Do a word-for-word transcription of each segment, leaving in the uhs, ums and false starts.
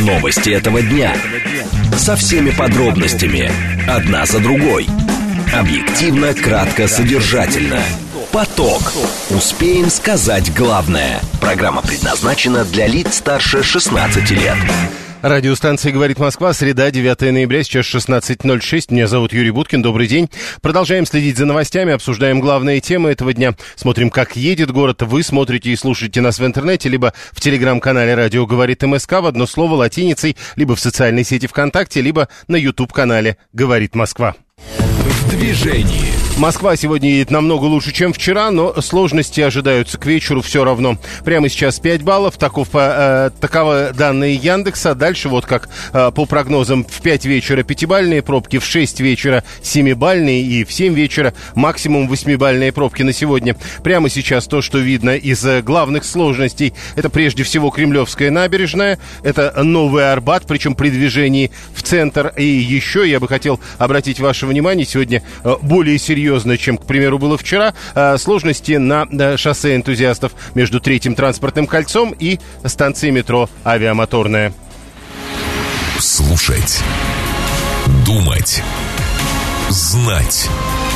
Новости этого дня. Со всеми подробностями. Одна за другой. Объективно, кратко, содержательно. Поток. Успеем сказать главное. Программа предназначена для лиц старше шестнадцати лет. Радиостанция «Говорит Москва», среда, девятое ноября, сейчас шестнадцать ноль шесть. Меня зовут Юрий Буткин, добрый день. Продолжаем следить за новостями, обсуждаем главные темы этого дня. Смотрим, как едет город. Вы смотрите и слушаете нас в интернете, либо в телеграм-канале «Радио говорит МСК» в одно слово латиницей, либо в социальной сети ВКонтакте, либо на YouTube-канале «Говорит Москва». В движении. Москва сегодня едет намного лучше, чем вчера, но сложности ожидаются к вечеру все равно. Прямо сейчас пять баллов, таков, э, таковы данные Яндекса. Дальше вот как э, по прогнозам в пять вечера пятибалльные пробки, в шесть вечера семибалльные и в семь вечера максимум восьмибалльные пробки на сегодня. Прямо сейчас то, что видно из э, главных сложностей, это прежде всего Кремлевская набережная, это Новый Арбат, причем при движении в центр. И еще я бы хотел обратить ваше внимание сегодня э, более серьезно, чем, к примеру, было вчера, сложности на шоссе энтузиастов между Третьим транспортным кольцом и станцией метро Авиамоторная. Слушать, думать, знать.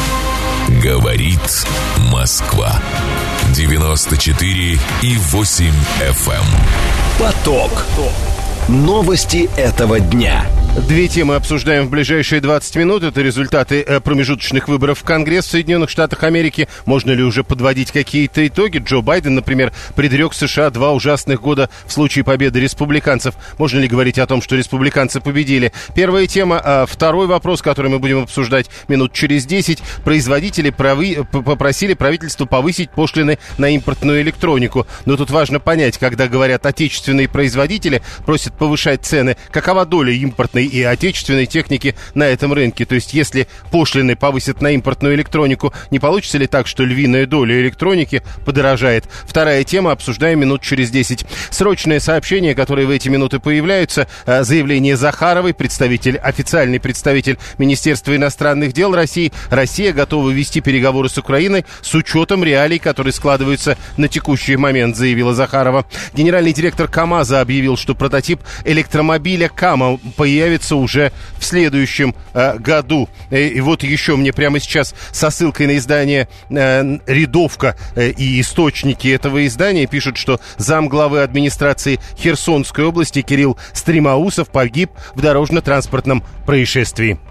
Говорит Москва. девяносто четыре и восемь эф эм. Поток. Новости этого дня. Две темы обсуждаем в ближайшие двадцать минут. Это результаты э, промежуточных выборов в Конгресс в Соединенных Штатах Америки. Можно ли уже подводить какие-то итоги? Джо Байден, например, предрек США два ужасных года в случае победы республиканцев. Можно ли говорить о том, что республиканцы победили? Первая тема. А второй вопрос, который мы будем обсуждать минут через десять. Производители прави... попросили правительство повысить пошлины на импортную электронику. Но тут важно понять, когда говорят отечественные производители просят повышать цены, какова доля импортной и отечественной техники на этом рынке. То есть, если пошлины повысят на импортную электронику, не получится ли так, что львиная доля электроники подорожает? Вторая тема, обсуждаем минут через десять. Срочное сообщение, которое в эти минуты появляются. Заявление Захаровой, представитель, официальный представитель Министерства иностранных дел России. Россия готова вести переговоры с Украиной с учетом реалий, которые складываются на текущий момент, заявила Захарова. Генеральный директор КАМАЗа объявил, что прототип электромобиля КАМА появится уже в следующем э, году. И, и вот еще мне прямо сейчас со ссылкой на издание э, «Рядовка» э, и источники этого издания пишут, что замглавы администрации Херсонской области Кирилл Стремоусов погиб в дорожно-транспортном происшествии.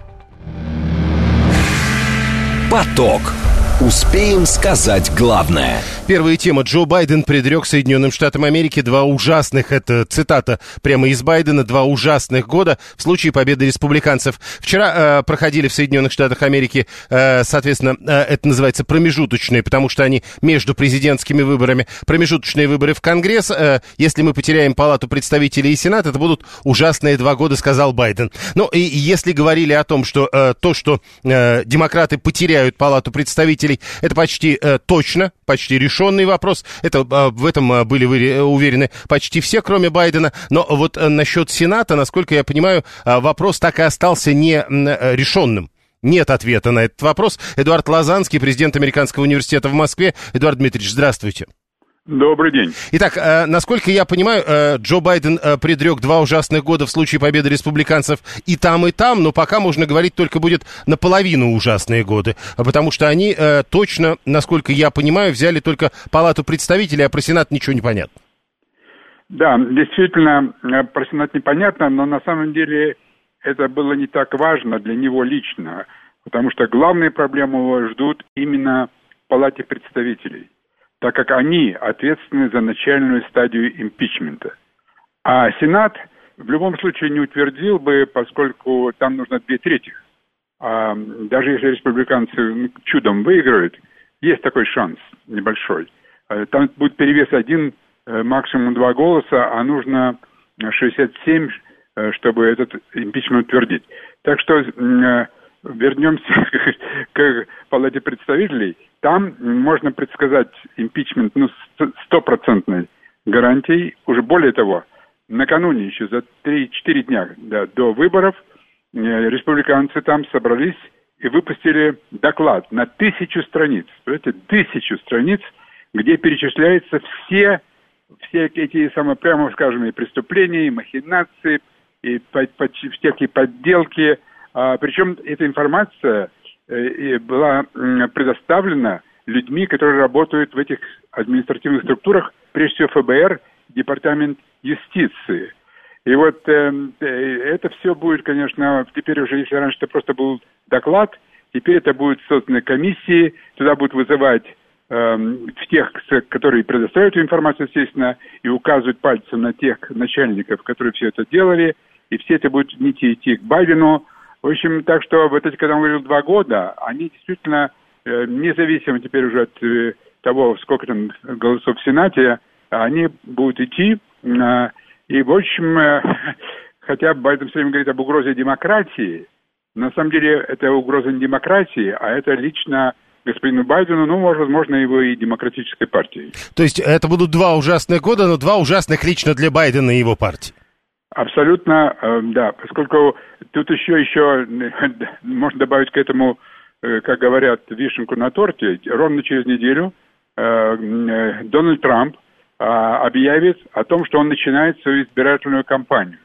Поток. Успеем сказать главное. Первая тема. Джо Байден предрек Соединенным Штатам Америки два ужасных, это цитата прямо из Байдена, два ужасных года в случае победы республиканцев. Вчера э, проходили в Соединенных Штатах Америки, э, соответственно, э, это называется промежуточные, потому что они между президентскими выборами. Промежуточные выборы в Конгресс. Э, если мы потеряем Палату представителей и Сенат, это будут ужасные два года, сказал Байден. Ну и если говорили о том, что э, то, что э, демократы потеряют Палату представителей, это почти э, точно, почти решенный вопрос. Это, э, в этом э, были вы, уверены почти все, кроме Байдена. Но вот э, насчет Сената, насколько я понимаю, э, вопрос так и остался не э, решенным. Нет ответа на этот вопрос. Эдуард Лазанский, президент Американского университета в Москве. Эдуард Дмитриевич, здравствуйте. Добрый день. Итак, э, насколько я понимаю, э, Джо Байден э, предрек два ужасных года в случае победы республиканцев и там, и там, но пока можно говорить только будет наполовину ужасные годы, потому что они э, точно, насколько я понимаю, взяли только Палату представителей, а про Сенат ничего не понятно. Да, действительно, про Сенат непонятно, но на самом деле это было не так важно для него лично, потому что главные проблемы его ждут именно в Палате представителей, так как они ответственны за начальную стадию импичмента. А Сенат в любом случае не утвердил бы, поскольку там нужно две трети. А даже если республиканцы чудом выиграют, есть такой шанс небольшой. Там будет перевес один, максимум два голоса, а нужно шестьдесят семь, чтобы этот импичмент утвердить. Так что вернемся к Палате представителей. Там можно предсказать импичмент ну, стопроцентной гарантией. Уже более того, накануне еще за три-четыре дня да, до выборов республиканцы там собрались и выпустили доклад на тысячу страниц. Понимаете, тысячу страниц, где перечисляются все все эти, самые, прямо скажем, и преступления, и махинации, и под, под, всякие подделки. А, причем эта информация э, была э, предоставлена людьми, которые работают в этих административных структурах, прежде всего эф бэ эр, Департамент юстиции. И вот э, э, это все будет, конечно, теперь уже, если раньше это просто был доклад, теперь это будут созданы комиссии, туда будут вызывать э, тех, которые предоставляют эту информацию, естественно, и указывают пальцем на тех начальников, которые все это делали, и все это будет идти, идти к Байдену. В общем, так что вот эти, когда он говорил два года, они действительно, э, независимо теперь уже от э, того, сколько там голосов в Сенате, они будут идти. Э, и, в общем, э, хотя Байден все время говорит об угрозе демократии, на самом деле это угроза не демократии, а это лично господину Байдену, ну, возможно, его и демократической партии. То есть это будут два ужасных года, но два ужасных лично для Байдена и его партии? Абсолютно, э, да, поскольку тут еще, еще можно добавить к этому, э, как говорят, вишенку на торте. Ровно через неделю э, э, Дональд Трамп э, объявит о том, что он начинает свою избирательную кампанию.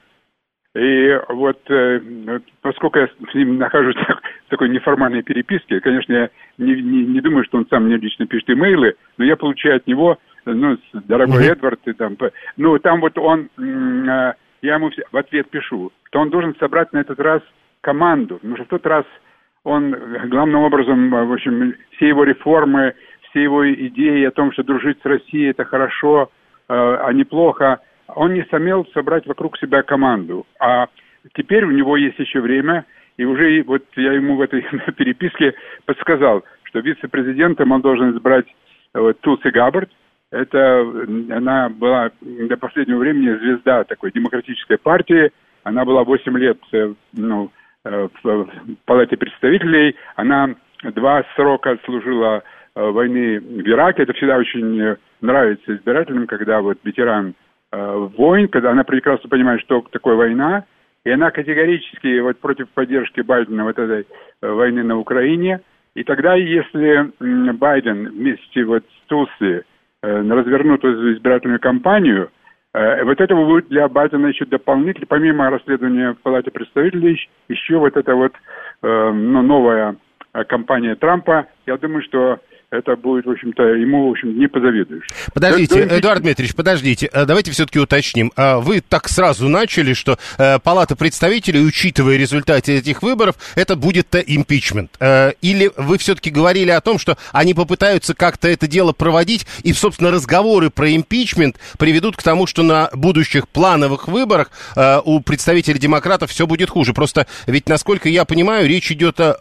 И вот, э, поскольку я с ним нахожусь в такой неформальной переписке, конечно, я не, не, не думаю, что он сам мне лично пишет имейлы, но я получаю от него, ну, дорогой mm-hmm. Эдвард, и там, ну, там вот он... Э, я ему в ответ пишу, что он должен собрать на этот раз команду, потому что в тот раз он главным образом, в общем, все его реформы, все его идеи о том, что дружить с Россией это хорошо, а неплохо, он не сумел собрать вокруг себя команду. А теперь у него есть еще время, и уже вот я ему в этой переписке подсказал, что вице-президентом он должен избрать вот, Тулси Габбард. Это, она была до последнего времени звезда такой демократической партии. Она была восемь лет ну, в Палате представителей. Она два срока служила войны в Ираке. Это всегда очень нравится избирателям, когда вот ветеран войн, когда она прекрасно понимает, что такое война. И она категорически вот против поддержки Байдена вот этой войны на Украине. И тогда, если Байден вместе вот с Тулси развернут эту избирательную кампанию, вот это будет для Байдена еще дополнительно, помимо расследования в Палате представителей, еще вот эта вот ну, новая кампания Трампа. Я думаю, что это будет, в общем-то, ему, в общем, не позавидуешь. Подождите, это, Эдуард Дмитриевич, подождите, давайте все-таки уточним. Вы так сразу начали, что Палата представителей, учитывая результаты этих выборов, это будет импичмент. Или вы все-таки говорили о том, что они попытаются как-то это дело проводить, и, собственно, разговоры про импичмент приведут к тому, что на будущих плановых выборах у представителей демократов все будет хуже. Просто ведь, насколько я понимаю, речь идет о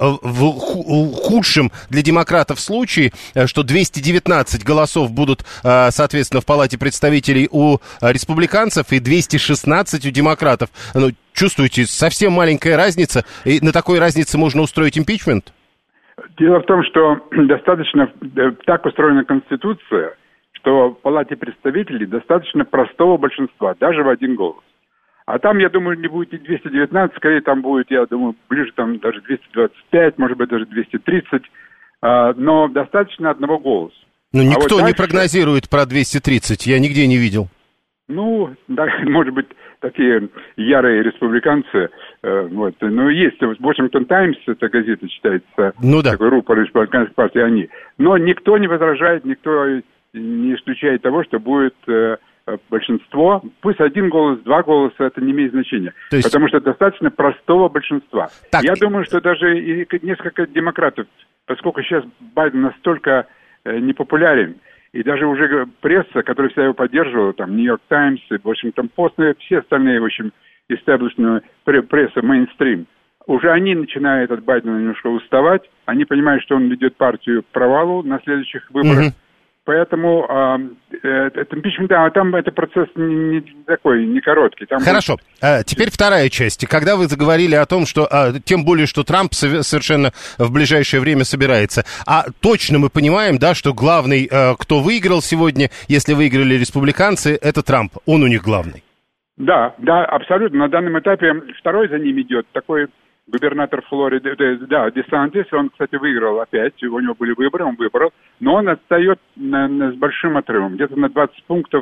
худшем для демократов случае, что двести девятнадцать голосов будут, соответственно, в Палате представителей у республиканцев и двести шестнадцать у демократов. Ну, чувствуете, совсем маленькая разница, и на такой разнице можно устроить импичмент? Дело в том, что достаточно, так устроена Конституция, что в Палате представителей достаточно простого большинства, даже в один голос. А там, я думаю, не будет и двести девятнадцать, скорее там будет, я думаю, ближе там даже двести двадцать пять, может быть, даже двести тридцать. Но достаточно одного голоса. Ну, никто а вот дальше... не прогнозирует про двести тридцать, я нигде не видел. Ну, да, может быть, такие ярые республиканцы, э, вот, ну, есть, Washington Times, эта газета считается, ну, да. такой рупор республиканской партии, они. Но никто не возражает, никто не исключает того, что будет э, большинство, пусть один голос, два голоса, это не имеет значения, есть... потому что достаточно простого большинства. Так... Я думаю, что даже и несколько демократов, поскольку сейчас Байден настолько э, непопулярен, и даже уже пресса, которая всегда его поддерживала, там, Нью-Йорк Таймс, Washington Post, и все остальные, в общем, истеблишментная пресса, мейнстрим, уже они начинают от Байдена немножко уставать, они понимают, что он ведет партию к провалу на следующих выборах, mm-hmm. Поэтому э, это импичмент, да, там это процесс не, не такой, не короткий. Там Хорошо. Будет... А, теперь вторая часть. Когда вы заговорили о том, что, а, тем более, что Трамп совершенно в ближайшее время собирается, а точно мы понимаем, да, что главный, а, кто выиграл сегодня, если выиграли республиканцы, это Трамп. Он у них главный. Да, да, абсолютно. На данном этапе второй за ним идет такой губернатор Флориды, да, Десантис, он, кстати, выиграл опять, у него были выборы, он выбрал, но он отстает на, на, с большим отрывом, где-то на двадцать пунктов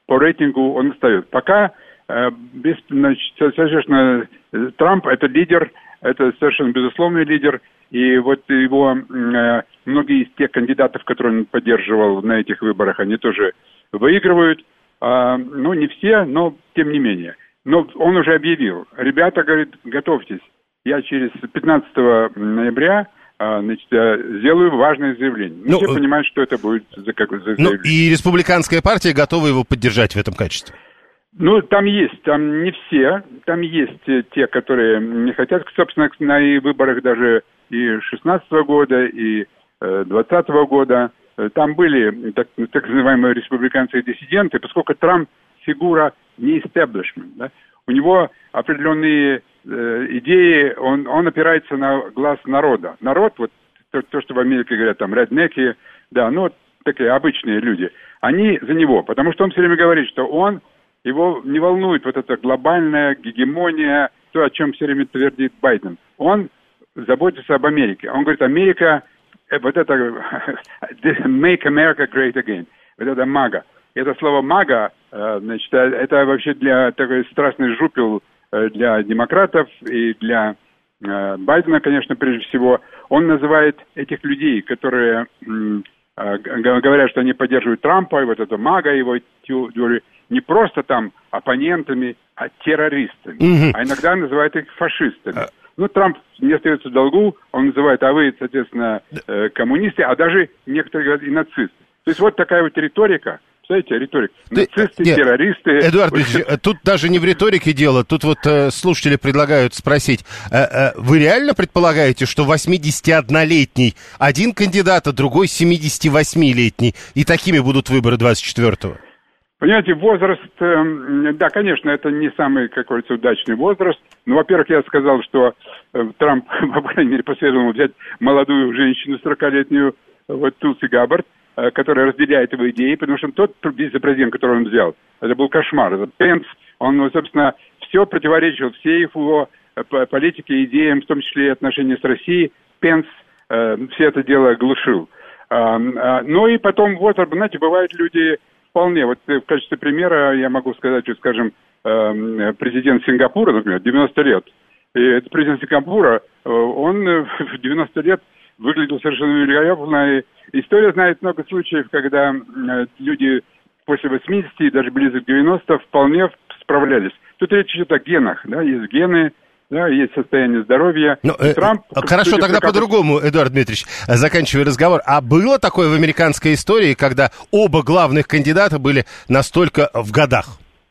по рейтингу он остается. Пока, без, значит, совершенно, Трамп – это лидер, это совершенно безусловный лидер, и вот его, многие из тех кандидатов, которые он поддерживал на этих выборах, они тоже выигрывают. Ну, не все, но тем не менее. Но он уже объявил. Ребята, говорит, готовьтесь. Я через пятнадцатого ноября, значит, сделаю важное заявление. Ну, все понимают, что это будет за, как, за заявление. Ну, и республиканская партия готова его поддержать в этом качестве? Ну, там есть, там не все. Там есть те, которые не хотят. Собственно, на выборах даже и шестнадцатого года, и двадцатого года там были так, так называемые республиканцы-диссиденты, поскольку Трамп фигура не истеблишмент, да? У него определенные э, идеи, он, он опирается на глаз народа. Народ, вот то, то, что в Америке говорят, там, реднеки, да, ну, такие обычные люди, они за него, потому что он все время говорит, что он, его не волнует вот эта глобальная гегемония, то, о чем все время твердит Байден. Он заботится об Америке. Он говорит, Америка, вот это make America great again, вот это мага. Это слово «мага», значит, это вообще для такой страстный жупел для демократов и для Байдена, конечно, прежде всего. Он называет этих людей, которые говорят, что они поддерживают Трампа, и вот это «мага», его теорию, не просто там оппонентами, а террористами. Mm-hmm. А иногда называют их фашистами. Ну, Трамп не остается в долгу, он называет, а вы, соответственно, коммунисты, а даже некоторые говорят и нацисты. То есть вот такая вот риторика. Знаете, риторика. Нацисты, Нет, террористы... Эдуард Ильич, тут даже не в риторике дело. Тут вот э, слушатели предлагают спросить. Э, э, вы реально предполагаете, что восьмидесятиоднолетний один кандидат, а другой семидесятивосьмилетний, и такими будут выборы двадцать четвёртого? Понимаете, возраст... Э, да, конечно, это не самый, как говорится, удачный возраст. Но, во-первых, я сказал, что э, Трамп, по крайней мере, посоветовал взять молодую женщину, сорокалетнюю, вот Тулси Габбард, который разделяет его идеи, потому что тот вице-президент, который он взял, это был кошмар. Это Пенс, он, собственно, все противоречил всей его политике, идеям, в том числе и отношения с Россией. Пенс э, все это дело глушил. А, а, ну и потом, вот, знаете, бывают люди вполне, вот в качестве примера я могу сказать, что, скажем, э, президент Сингапура, например, девяносто лет. И этот президент Сингапура, он в девяносто лет выглядел совершенно великолепно. И история знает много случаев, когда э, люди после восьмидесяти и даже ближе к девяноста вполне справлялись. Тут речь идет о генах, да, есть гены, да, есть состояние здоровья. Но, э, Трамп, хорошо, тогда как... по-другому, Эдуард Дмитриевич, заканчивая разговор. А было такое в американской истории, когда оба главных кандидата были настолько в годах?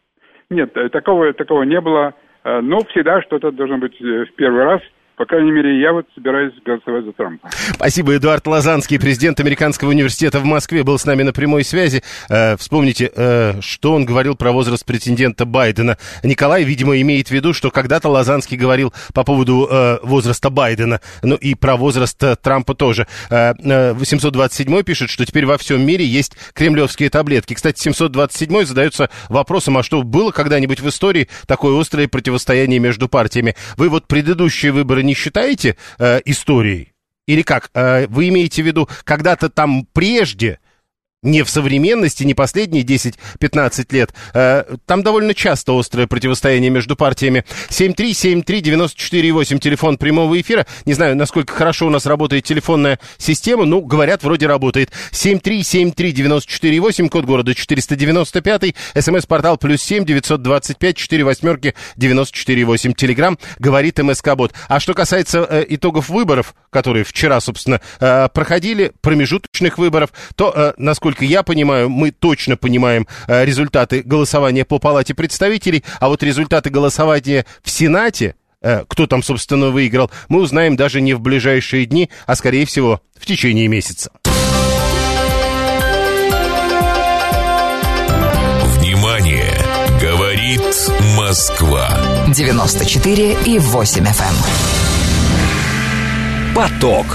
Нет, такого, такого не было, но всегда что-то должно быть в первый раз. По крайней мере, я вот собираюсь голосовать за Трампа. Спасибо. Эдуард Лозанский, президент Американского университета в Москве, был с нами на прямой связи. Э, вспомните, э, что он говорил про возраст претендента Байдена. Николай, видимо, имеет в виду, что когда-то Лозанский говорил по поводу э, возраста Байдена, ну и про возраст э, Трампа тоже. Э, э, восемьсот двадцать седьмой пишет, что теперь во всем мире есть кремлевские таблетки. Кстати, семьсот двадцать седьмой задается вопросом, а что было когда-нибудь в истории такое острое противостояние между партиями? Вы вот предыдущие выборы не считаете э, историей? Или как? Э, вы имеете в виду, когда-то там прежде, не в современности, не последние десять-пятнадцать лет, э, там довольно часто острое противостояние между партиями. семь три семь три девять четыре восемь, телефон прямого эфира. Не знаю, насколько хорошо у нас работает телефонная система, ну, говорят, вроде работает. семь три семь три девять четыре восемь, код города четыреста девяносто пять, смс-портал плюс семь девятьсот двадцать пять четыре восьмерки девяносто четыре восемь. Телеграм говорит МСК-бот. А что касается э, итогов выборов, которые вчера, собственно, э, проходили, промежуточных выборов, то, э, насколько Насколько я понимаю, мы точно понимаем э, результаты голосования по Палате представителей, а вот результаты голосования в Сенате, э, кто там, собственно, выиграл, мы узнаем даже не в ближайшие дни, а, скорее всего, в течение месяца. Внимание! Говорит Москва. девяносто четыре и восемь эф эм. Поток.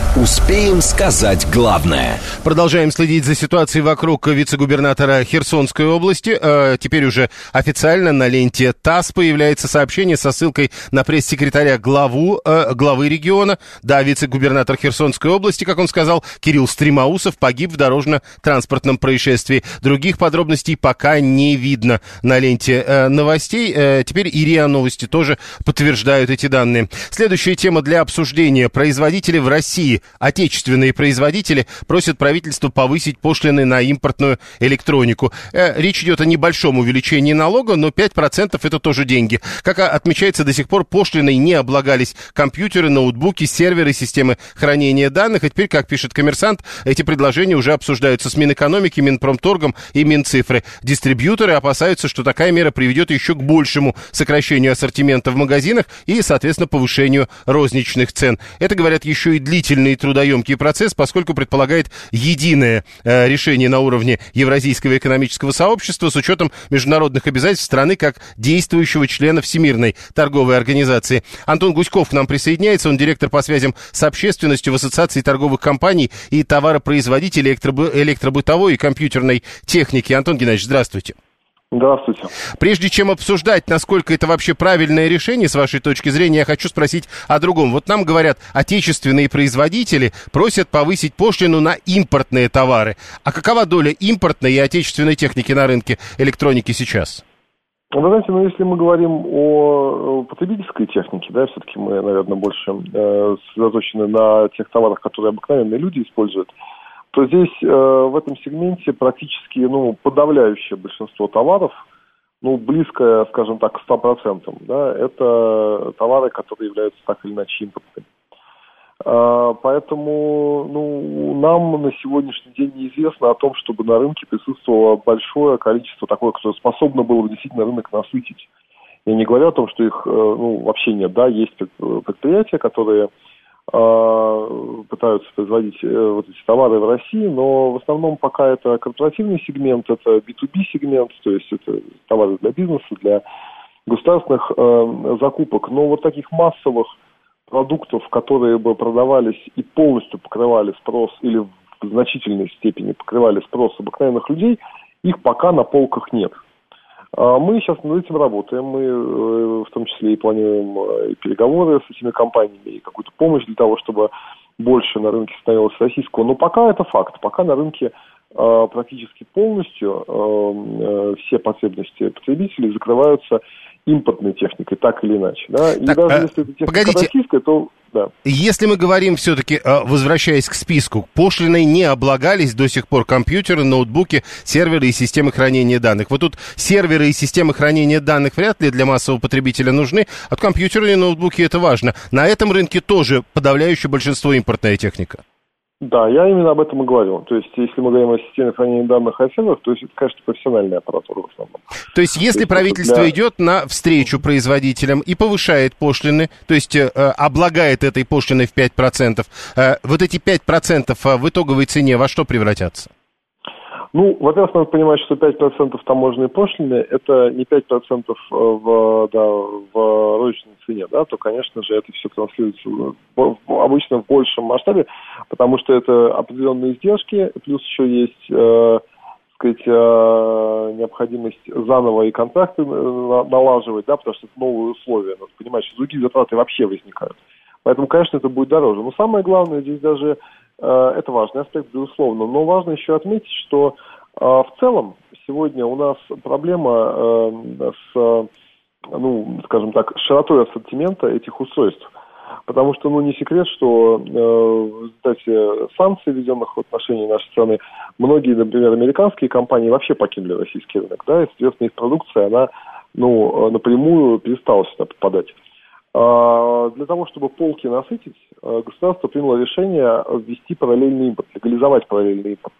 Успеем сказать главное. Продолжаем следить за ситуацией вокруг вице-губернатора Херсонской области. Э, теперь уже официально на ленте ТАСС появляется сообщение со ссылкой на пресс-секретаря главу, э, главы региона. Да, вице-губернатор Херсонской области, как он сказал, Кирилл Стремоусов, погиб в дорожно-транспортном происшествии. Других подробностей пока не видно на ленте э, новостей. Э, теперь и РИА Новости тоже подтверждают эти данные. Следующая тема для обсуждения. Производители в России, отечественные производители, просят правительство повысить пошлины на импортную электронику. Э, речь идет о небольшом увеличении налога, но пять процентов это тоже деньги. Как отмечается, до сих пор пошлиной не облагались компьютеры, ноутбуки, серверы, системы хранения данных. И теперь, как пишет «Коммерсант», эти предложения уже обсуждаются с Минэкономики, Минпромторгом и Минцифры. Дистрибьюторы опасаются, что такая мера приведет еще к большему сокращению ассортимента в магазинах и, соответственно, повышению розничных цен. Это, говорят, еще и длительный и трудоемкий процесс, поскольку предполагает единое э, решение на уровне Евразийского экономического сообщества с учетом международных обязательств страны как действующего члена Всемирной торговой организации. Антон Гуськов к нам присоединяется, он директор по связям с общественностью в Ассоциации торговых компаний и товаропроизводителей электробы- электробытовой и компьютерной техники. Антон Геннадьевич, здравствуйте. Здравствуйте. Прежде чем обсуждать, насколько это вообще правильное решение, с вашей точки зрения, я хочу спросить о другом. Вот нам говорят, отечественные производители просят повысить пошлину на импортные товары. А какова доля импортной и отечественной техники на рынке электроники сейчас? Вы знаете, ну если мы говорим о потребительской технике, да, все-таки мы, наверное, больше э, сосредоточены на тех товарах, которые обыкновенные люди используют, то здесь э, в этом сегменте практически ну, подавляющее большинство товаров, ну, близкое, скажем так, к ста процентам, да, это товары, которые являются так или иначе импортными. Э, поэтому ну, нам на сегодняшний день неизвестно о том, чтобы на рынке присутствовало большое количество такое, которое способно было бы действительно рынок насытить. Я не говорю о том, что их э, ну, вообще нет, да, есть предприятия, которые пытаются производить вот эти товары в России, но в основном пока это корпоративный сегмент, это би ту би сегмент, то есть это товары для бизнеса, для государственных э, закупок. Но вот таких массовых продуктов, которые бы продавались и полностью покрывали спрос или в значительной степени покрывали спрос обыкновенных людей, их пока на полках нет. Мы сейчас над этим работаем, мы в том числе и планируем и переговоры с этими компаниями, и какую-то помощь для того, чтобы больше на рынке становилось российского. Но пока это факт, пока на рынке э, практически полностью э, все потребности потребителей закрываются импортной техникой, так или иначе. Да? И так, даже а, если это техника погодите. российская, то... Да. Если мы говорим все-таки, возвращаясь к списку, пошлиной не облагались до сих пор компьютеры, ноутбуки, серверы и системы хранения данных. Вот тут серверы и системы хранения данных вряд ли для массового потребителя нужны, а компьютеры и ноутбуки это важно. На этом рынке тоже подавляющее большинство импортная техника. Да, я именно об этом и говорил. То есть, если мы говорим о системе хранения данных и о серверах, то есть это, конечно, профессиональная аппаратура в основном. То есть, если то есть правительство для... идет на встречу производителям и повышает пошлины, то есть э, облагает этой пошлиной в пять процентов, э, вот эти пять процентов в итоговой цене во что превратятся? Ну, во-первых, надо понимать, что пять процентов таможенной пошлины – это не пять процентов в, да, в розничной цене, да, то, конечно же, это все транслируется в, в, обычно в большем масштабе, потому что это определенные издержки, плюс еще есть, э, так сказать, э, необходимость заново и контракты налаживать, да, потому что это новые условия. Надо понимать, что другие затраты вообще возникают. Поэтому, конечно, это будет дороже. Но самое главное здесь даже... Это важный аспект, безусловно, но важно еще отметить, что э, в целом сегодня у нас проблема э, с, ну, скажем так, широтой ассортимента этих устройств. Потому что, ну, не секрет, что э, в результате санкций, введенных в отношении нашей страны, многие, например, американские компании вообще покинули российский рынок, да, и, соответственно, их продукция, она, ну, напрямую перестала сюда попадать. Для того, чтобы полки насытить, государство приняло решение ввести параллельный импорт, легализовать параллельный импорт.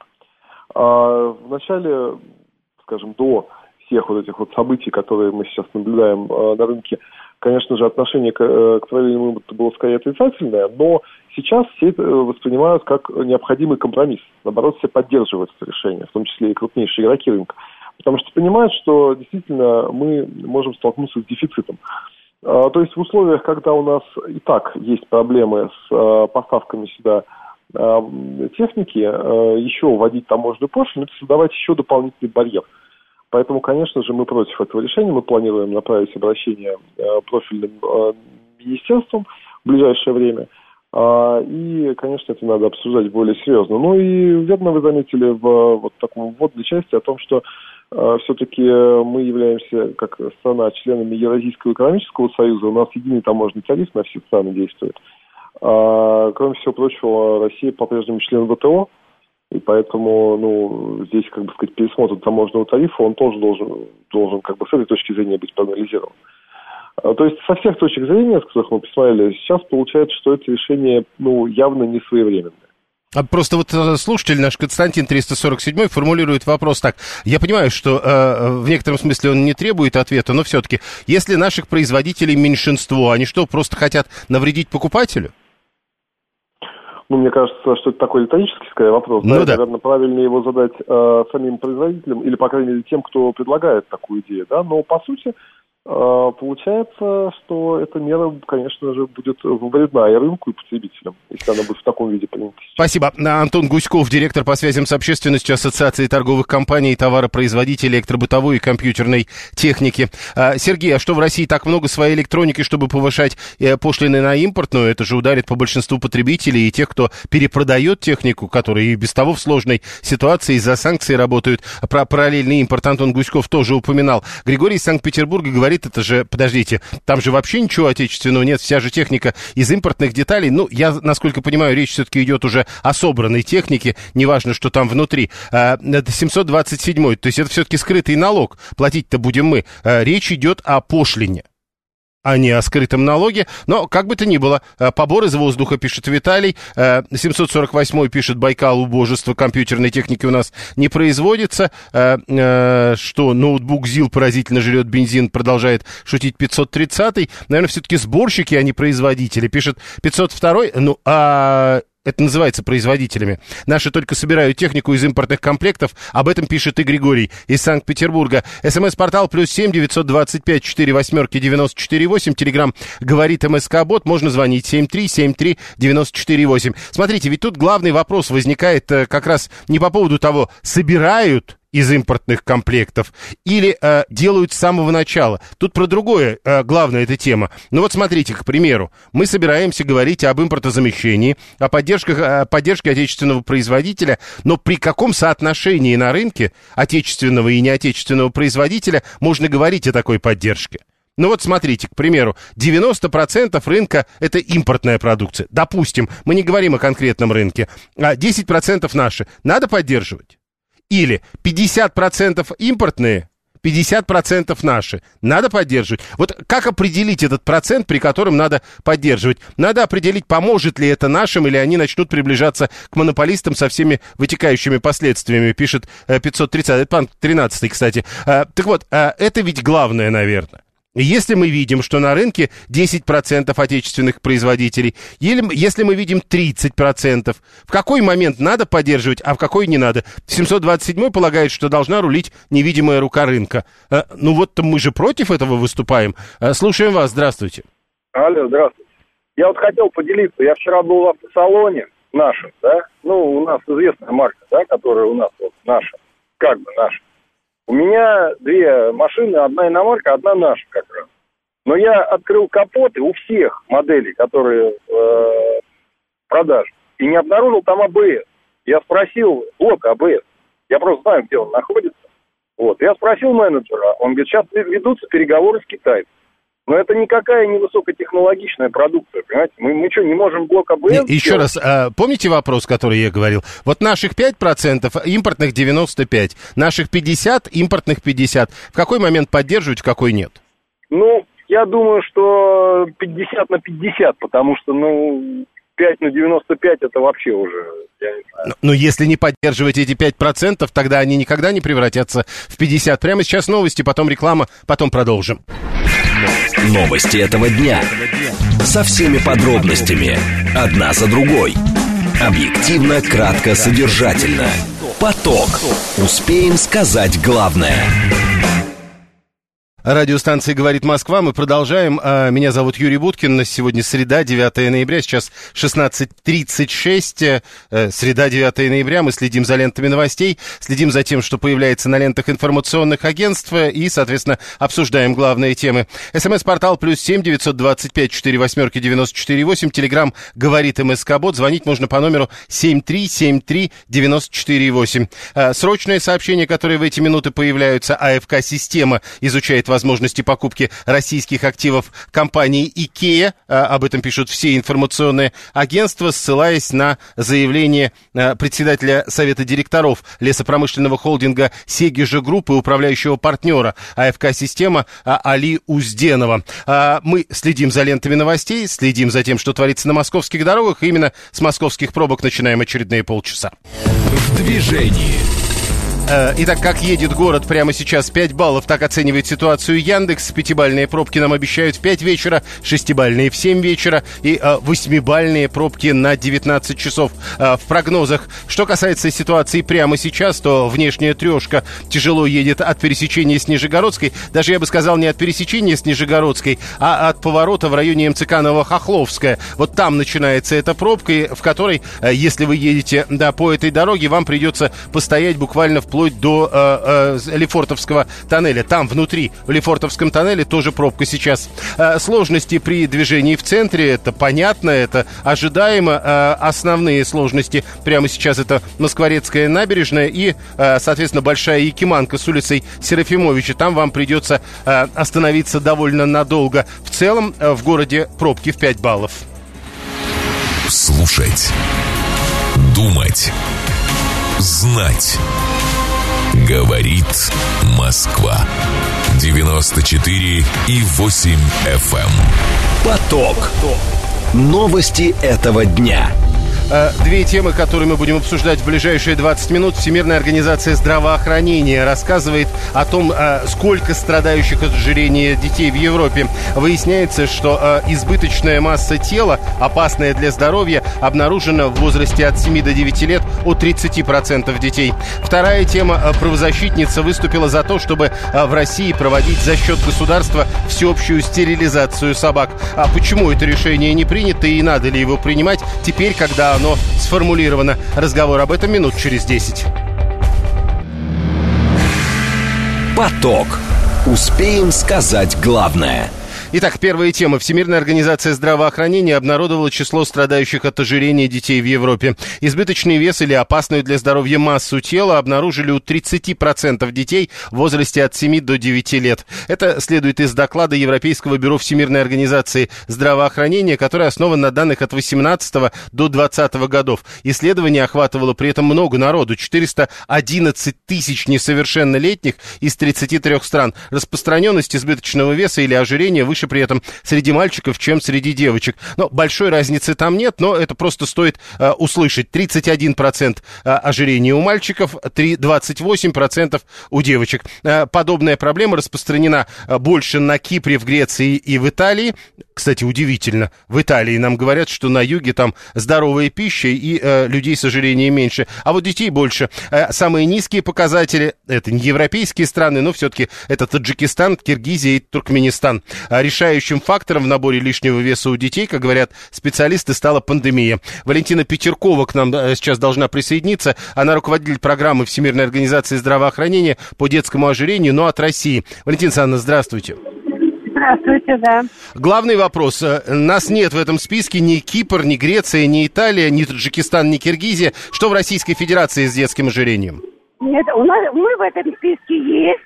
В начале, скажем, до всех вот этих вот событий, которые мы сейчас наблюдаем на рынке, конечно же, отношение к, к параллельному импорту было скорее отрицательное, но сейчас все это воспринимают как необходимый компромисс. Наоборот, все поддерживают это решение, в том числе и крупнейшие игроки рынка. Потому что понимают, что действительно мы можем столкнуться с дефицитом. То есть в условиях, когда у нас и так есть проблемы с поставками сюда техники, еще вводить таможенную пошлину, это создавать еще дополнительный барьер. Поэтому, конечно же, мы против этого решения. Мы планируем направить обращение профильным министерствам в ближайшее время. И, конечно, это надо обсуждать более серьезно. Ну и верно вы заметили в вот таком вводной части о том, что все-таки мы являемся, как страна, членами Евразийского экономического союза. У нас единый таможенный тариф на все страны действует. А, кроме всего прочего, Россия по-прежнему член ВТО, и поэтому, ну, здесь, как бы сказать, пересмотр таможенного тарифа, он тоже должен, должен как бы с этой точки зрения быть проанализирован. А, то есть со всех точек зрения, с которых мы посмотрели, сейчас получается, что это решение, ну, явно не своевременное. А просто вот слушатель наш Константин триста сорок семь формулирует вопрос так. Я понимаю, что э, в некотором смысле он не требует ответа, но все-таки, если наших производителей меньшинство, они что, просто хотят навредить покупателю? Ну, мне кажется, что это такой риторический, скорее, вопрос. Ну, да, да. Наверное, правильнее его задать э, самим производителям, или, по крайней мере, тем, кто предлагает такую идею, да, но, по сути, э, получается, что эта мера, конечно же, будет вредна и рынку, и потребителям, если она будет в таком виде принята. Спасибо. Антон Гуськов, директор по связям с общественностью Ассоциации торговых компаний и товаропроизводителей электробытовой и компьютерной техники. Сергей, а что в России так много своей электроники, чтобы повышать пошлины на импортную? Это же ударит по большинству потребителей и тех, кто перепродает технику, которые и без того в сложной ситуации из-за санкций работают. Про параллельный импорт Антон Гуськов тоже упоминал. Григорий из Санкт-Петербурга говорит, это же, подождите, там же вообще ничего отечественного нет, вся же техника из импортных деталей. Ну, я, насколько понимаю, речь все-таки идет уже о собранной технике, неважно, что там внутри. Это семьсот двадцать седьмой, то есть это все-таки скрытый налог, платить-то будем мы. Речь идет о пошлине, а не о скрытом налоге, но как бы то ни было, побор из воздуха, пишет Виталий, семьсот сорок восьмой пишет Байкал, убожество компьютерной техники у нас не производится, что ноутбук ЗИЛ поразительно жрет бензин, продолжает шутить пятьсот тридцатый, наверное, все-таки сборщики, а не производители, пишет пятьсот второй, ну, а... Это называется производителями. Наши только собирают технику из импортных комплектов. Об этом пишет и Григорий из Санкт-Петербурга. СМС-портал плюс семь девятьсот двадцать пять четыре восьмерки девяносто четыре восемь. Телеграм говорит МСК-бот. Можно звонить семь три семь три девяносто четыре восемь. Смотрите, ведь тут главный вопрос возникает как раз не по поводу того, собирают из импортных комплектов или э, делают с самого начала. Тут про другое, э, главная эта тема. Ну вот смотрите, к примеру, мы собираемся говорить об импортозамещении, о поддержке, о поддержке отечественного производителя, но при каком соотношении на рынке отечественного и неотечественного производителя можно говорить о такой поддержке? Ну вот смотрите, к примеру, девяносто процентов рынка – это импортная продукция. Допустим, мы не говорим о конкретном рынке, а десять процентов наши. Надо поддерживать? Или пятьдесят процентов импортные, пятьдесят процентов наши. Надо поддерживать. Вот как определить этот процент, при котором надо поддерживать? Надо определить, поможет ли это нашим, или они начнут приближаться к монополистам со всеми вытекающими последствиями, пишет пятьсот тридцать. Это пан тринадцатый, кстати. Так вот, это ведь главное, наверное. Если мы видим, что на рынке десять процентов отечественных производителей, или если мы видим тридцать процентов, в какой момент надо поддерживать, а в какой не надо? семьсот двадцать седьмой полагает, что должна рулить невидимая рука рынка. А, ну вот мы же против этого выступаем. А, слушаем вас, здравствуйте. Алло, здравствуйте. Я вот хотел поделиться, я вчера был в автосалоне нашем, да, ну, у нас известная марка, да, которая у нас вот наша, как бы наша. У меня две машины, одна иномарка, одна наша как раз. Но я открыл капоты у всех моделей, которые э, в продаже, и не обнаружил там АБС. Я спросил блок АБС, я просто знаю, где он находится. Вот. Я спросил менеджера, он говорит, сейчас ведутся переговоры с китайцем. Но это никакая не высокотехнологичная продукция, понимаете? Мы, мы что, не можем блок АБС? Не, еще раз, а, помните вопрос, который я говорил? Вот наших пять процентов, импортных девяносто пять процентов. Наших пятьдесят процентов, импортных пятьдесят процентов. В какой момент поддерживать, в какой нет? Ну, я думаю, что пятьдесят на пятьдесят, потому что, ну, пять на девяносто пять это вообще уже, я не знаю. Но, но если не поддерживать эти пять процентов, тогда они никогда не превратятся в пятьдесят процентов. Прямо сейчас новости, потом реклама, потом продолжим. Новости этого дня. Со всеми подробностями. Одна за другой. Объективно, кратко, содержательно. Поток. Успеем сказать главное. Радиостанция «Говорит Москва». Мы продолжаем. Меня зовут Юрий Буткин. Сегодня среда, девятое ноября. Сейчас шестнадцать тридцать шесть. Среда, девятое ноября. Мы следим за лентами новостей, следим за тем, что появляется на лентах информационных агентств и, соответственно, обсуждаем главные темы. СМС-портал плюс семь девятьсот двадцать пять четыре восьмерки девяносто четыре восемь. Телеграм «Говорит МСК-бот». Звонить можно по номеру семь три семь три девяносто четыре восемь. Срочные сообщения, которые в эти минуты появляются. АФК-система изучает возможности покупки российских активов компании IKEA. Об этом пишут все информационные агентства, ссылаясь на заявление председателя Совета директоров лесопромышленного холдинга «Сегежа Групп» и управляющего партнера АФК-система Али Узденова. Мы следим за лентами новостей, следим за тем, что творится на московских дорогах. И именно с московских пробок начинаем очередные полчаса. В движении. Итак, как едет город прямо сейчас? пять баллов, так оценивает ситуацию Яндекс. Пятибалльные пробки нам обещают в пять вечера, шестибалльные в семь вечера и э, восьмибалльные пробки на девятнадцать часов э, в прогнозах. Что касается ситуации прямо сейчас, то внешняя трешка тяжело едет от пересечения с Нижегородской. Даже, я бы сказал, не от пересечения с Нижегородской, а от поворота в районе эм цэ ка Новохохловская. Вот там начинается эта пробка, в которой, э, если вы едете да, по этой дороге, вам придется постоять буквально вплоть до э, э, Лефортовского тоннеля. Там внутри, в Лефортовском тоннеле, тоже пробка сейчас. Э, сложности при движении в центре, это понятно, это ожидаемо. Э, основные сложности прямо сейчас это Москворецкая набережная и, э, соответственно, Большая Якиманка с улицей Серафимовича. Там вам придется э, остановиться довольно надолго. В целом, э, в городе пробки в пять баллов. Слушать. Думать. Знать. Говорит Москва. девяносто четыре и восемь эф эм. Поток. Новости этого дня. Две темы, которые мы будем обсуждать в ближайшие двадцать минут. Всемирная организация здравоохранения рассказывает о том, сколько страдающих от ожирения детей в Европе. Выясняется, что избыточная масса тела, опасная для здоровья, обнаружена в возрасте от семи до девяти лет у тридцати процентов детей. Вторая тема. Правозащитница выступила за то, чтобы в России проводить за счет государства всеобщую стерилизацию собак. А почему это решение не принято и надо ли его принимать теперь, когда оно сформулировано? Разговор об этом минут через десять. Поток. Успеем сказать главное. Итак, первая тема. Всемирная организация здравоохранения обнародовала число страдающих от ожирения детей в Европе. Избыточный вес или опасную для здоровья массу тела обнаружили у тридцати процентов детей в возрасте от семи до девяти лет. Это следует из доклада Европейского бюро Всемирной организации здравоохранения, который основан на данных от восемнадцатого до двадцатого годов. Исследование охватывало при этом много народу. четыреста одиннадцать тысяч несовершеннолетних из тридцати трёх стран. Распространенность избыточного веса или ожирения выше при этом среди мальчиков, чем среди девочек. Но большой разницы там нет, но это просто стоит э, услышать. тридцать один процент э, ожирения у мальчиков, двадцать восемь процентов у девочек. Э, подобная проблема распространена э, больше на Кипре, в Греции и в Италии. Кстати, удивительно, в Италии нам говорят, что на юге там здоровая пища и э, людей с ожирением меньше, а вот детей больше. Э, самые низкие показатели, это не европейские страны, но все-таки это Таджикистан, Киргизия и Туркменистан. Решающим фактором в наборе лишнего веса у детей, как говорят специалисты, стала пандемия. Валентина Петеркова к нам сейчас должна присоединиться. Она руководитель программы Всемирной организации здравоохранения по детскому ожирению, но от России. Валентина Александровна, здравствуйте. Здравствуйте, да. Главный вопрос. Нас нет в этом списке ни Кипр, ни Греция, ни Италия, ни Таджикистан, ни Киргизия. Что в Российской Федерации с детским ожирением? Нет, у нас, мы в этом списке есть.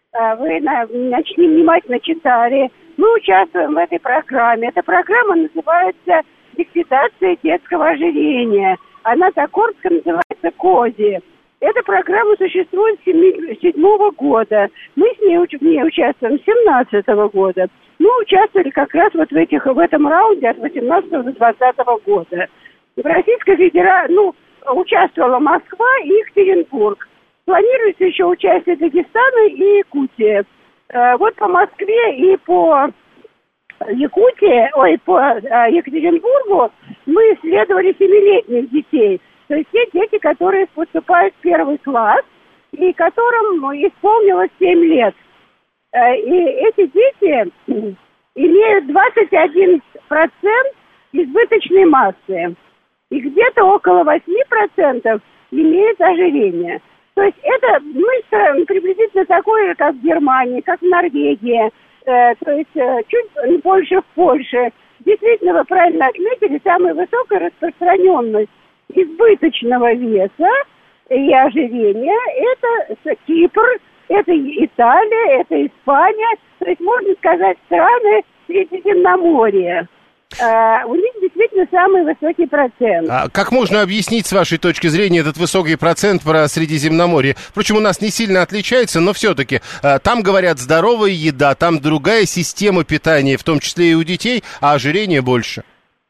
Вы значит, внимательно читали. Мы участвуем в этой программе. Эта программа называется «Ликвидация детского ожирения». Она на Корском называется КОЗИ. Эта программа существует с седьмого года. Мы с ней, в ней участвуем с семнадцатого года. Мы участвовали как раз вот в, этих, в этом раунде от восемнадцатого до двадцатого года. В Российской Федерации, ну, участвовала Москва и Екатеринбург. Планируется еще участие Дагестана и Якутии. Вот по Москве и по Якутии, ой, по Екатеринбургу мы исследовали семилетних детей. То есть те дети, которые поступают в первый класс и которым исполнилось семь лет. И эти дети имеют двадцать один процент избыточной массы. И где-то около восемь процентов имеют ожирение. То есть это мы приблизительно такое же, как в Германии, как в Норвегии, э, то есть э, чуть больше в Польше. Действительно, вы правильно отметили, самая высокая распространенность избыточного веса и ожирения – это Кипр, это Италия, это Испания, то есть можно сказать страны Средиземноморья. Uh, у них действительно самый высокий процент. А как можно объяснить, с вашей точки зрения, этот высокий процент про Средиземноморье? Впрочем, у нас не сильно отличается, но все-таки uh, там, говорят, здоровая еда, там другая система питания, в том числе и у детей, а ожирения больше.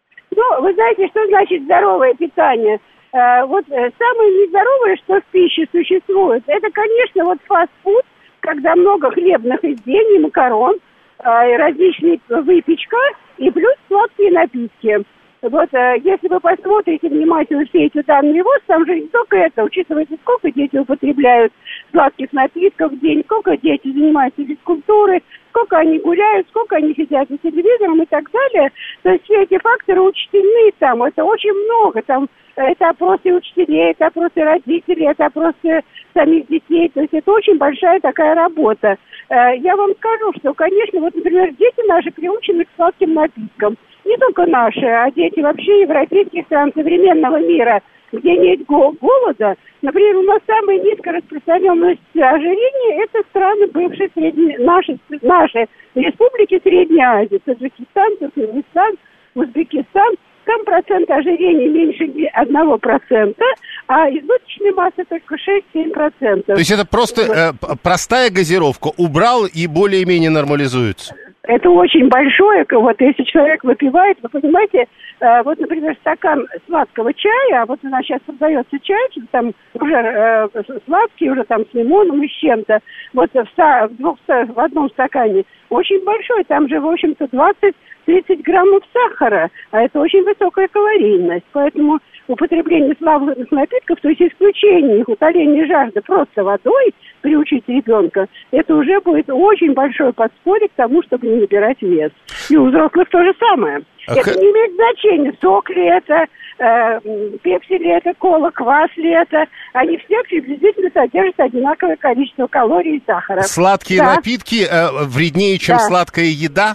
Ну, вы знаете, что значит здоровое питание? Uh, вот uh, самое нездоровое, что в пище существует, это, конечно, вот фастфуд, когда много хлебных изделий, макарон, uh, различная выпечка, и плюс сладкие напитки. Вот, э, если вы посмотрите внимательно все эти данные ВОЗ, там же не только это, учитывается, сколько дети употребляют сладких напитков в день, сколько дети занимаются физкультурой, сколько они гуляют, сколько они сидят за телевизором и так далее. То есть все эти факторы учтены там, это очень много. Там это опросы учителей, это опросы родителей, это опросы самих детей. То есть это очень большая такая работа. Я вам скажу, что, конечно, вот, например, дети наши приучены к сладким напиткам. Не только наши, а дети вообще европейских стран современного мира, где нет голода. Например, у нас самая низкая распространенность ожирения – это страны бывшей средней, наши, наши республики Средней Азии. Таджикистан, Туркменистан, Узбекистан. Там процент ожирения меньше одного процента, а избыточная масса только шесть-семь процентов. То есть это просто э, простая газировка, убрал и более-менее нормализуется? Это очень большое, вот если человек выпивает, вы понимаете, э, вот, например, стакан сладкого чая, а вот у нас сейчас продается чай, там уже э, сладкий, уже там с лимоном и с чем-то, вот в, ста, в, двух, в одном стакане, очень большой, там же, в общем-то, двадцать-тридцать граммов сахара, а это очень высокая калорийность, поэтому употребление слабых напитков, то есть исключение их, утоление жажды просто водой, приучить ребенка, это уже будет очень большое подспорье к тому, чтобы не набирать вес. И у взрослых то же самое. А это х... не имеет значения, сок ли это, э, пепси ли это, кола, квас ли это. Они все приблизительно содержат одинаковое количество калорий и сахара. Сладкие да. напитки э, вреднее, чем да. сладкая еда?